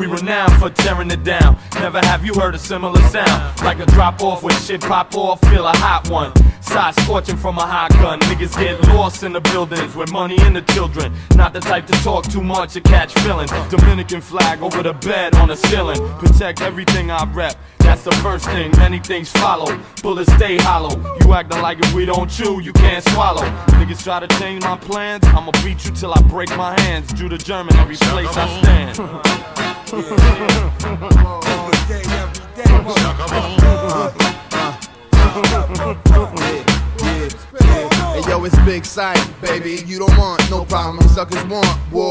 We renowned for tearing it down. Never have you heard a similar sound. Like a drop off when shit pop off, feel a hot one. Side scorching from a hot gun. Niggas get lost in the buildings with money and the children. Not the type to talk too much or catch feelings. Dominican flag over the bed on the ceiling. Protect everything I rep. That's the first thing, many things follow. Bullets stay hollow. You acting like if we don't chew, you can't swallow. Niggas try to change my plans, I'ma beat you till I break my hands. Jew to German, every place I stand. Hey yo, it's Big Sight, baby. You don't want no problem, you suckers want war.